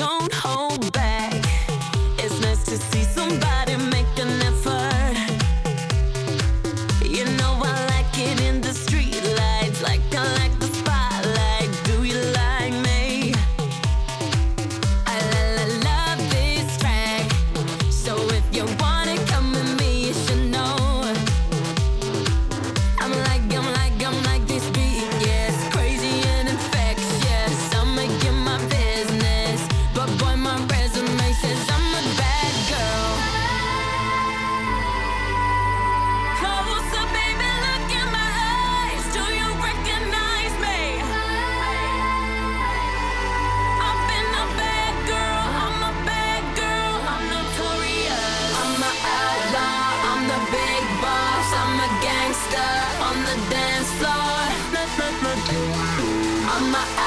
don't hold back. It's nice to see somebody make an effort. You know I like it in the street lights, like I like the spotlight. Do you like me? I love this track. So if you wanna come with me, you should know. I'm like this beat, yes, crazy and infectious. I'ma get my business, but boy, my resume says I'm a bad girl. Closer, baby, look in my eyes. Do you recognize me? I've been a bad girl, I'm a bad girl, I'm notorious. I'm an outlaw, I'm the big boss, I'm a gangster on the dance floor. I'm a